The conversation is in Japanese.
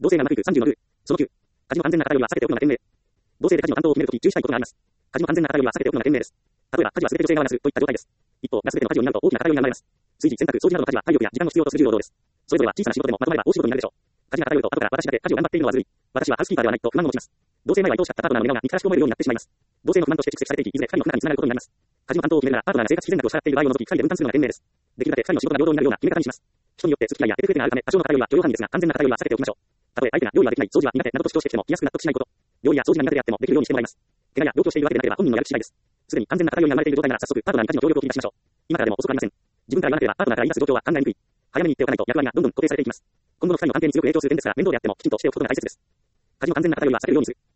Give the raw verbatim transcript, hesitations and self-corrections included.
同性がなくさんじゅうのルー。そのきゅう。家事の安全な方よりは避けておくのが賢明。同性で家事の担当を決めるとき注意したいことがあります。家事の安全な方よりは避けておくのが賢明です。例えば、家事はすべて女性側がなすといった状態です。一方、がすべての家事を担うと大きな偏りが生まれます。炊事、洗濯、掃除などの家事は体力や時間を必要とする重労働です。それぞれは小さな仕事でもまとまれば大仕事になるでしょう。家事が偏ると後から私だけ家事を頑張っているのはずるい。私はハウスキーパーではないと不満を持ちます。同性前は愛おしかったパートナーの寝顔が憎たらしく思えるようになってしまいます。同性の不満として蓄積されていき、いずれ二人の不仲につながることになります。家事の担当を決めるなら、パートナーが生活費全額を支払っている場合を除き、二人で分担するのが賢明です。できるだけ二人の仕事が平等になるような決め方にします。人によって付き合いや得手があるため、多少の偏りは許容範囲ですが、安全な偏りは避けておきましょう。たとえ相手が料理はできない、掃除は苦手などと主張してきても、気安く納得しないこと。料理や掃除が苦手であってもできるようにしてもらいます。怪我や病気をしているわけでなければ本人のやる気次第です。すでに完全な偏りが生まれている状態なら早速パートナーに家事の協力を聞き出しましょう。今からでも遅くありません。自分から言わなければパートナーから言い出す状況は考えにくい。早めに言っておかないと役割がどんどん固定されていきます。今後の二人の関係に強く影響する点ですから、面倒であってもきちんとしておくことが大切です。家事の完全な偏りは避けるようにする。